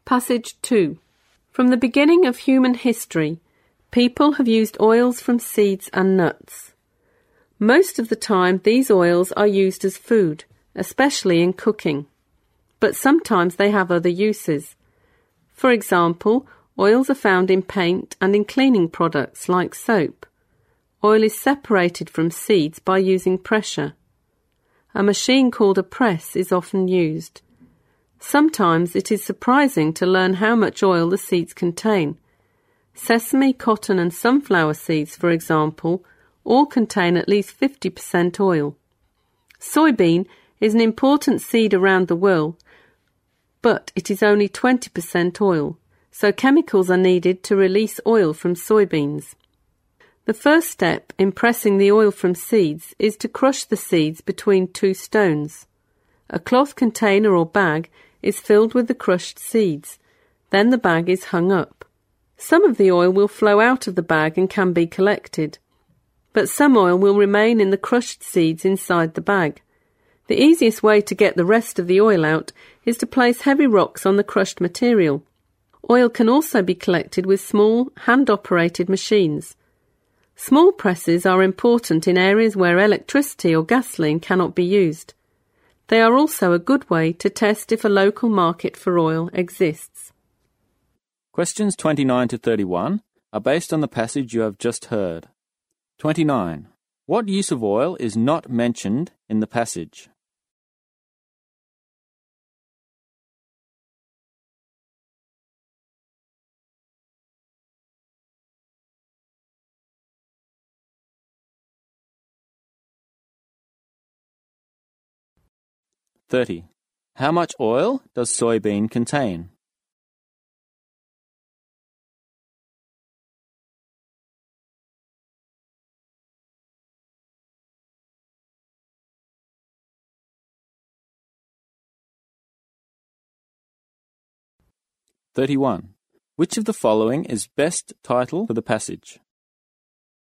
Passage 2. From the beginning of human history, people have used oils from seeds and nuts. Most of the time, these oils are used as food, especially in cooking. But sometimes they have other uses. For example, oils are found in paint and in cleaning products like soap. Oil is separated from seeds by using pressure. A machine called a press is often used. Sometimes it is surprising to learn how much oil the seeds contain. Sesame, cotton and sunflower seeds, for example, all contain at least 50% oil. Soybean is an important seed around the world, but it is only 20% oil, so chemicals are needed to release oil from soybeans. The first step in pressing the oil from seeds is to crush the seeds between two stones. A cloth container or bag is filled with the crushed seeds. Then the bag is hung up. Some of the oil will flow out of the bag and can be collected, but some oil will remain in the crushed seeds inside the bag. The easiest way to get the rest of the oil out is to place heavy rocks on the crushed material. Oil can also be collected with small, hand-operated machines. Small presses are important in areas where electricity or gasoline cannot be used. They are also a good way to test if a local market for oil exists. Questions 29 to 31 are based on the passage you have just heard. 29. What use of oil is not mentioned in the passage? (30) How much oil does soybean contain? (31) Which of the following is best title for the passage?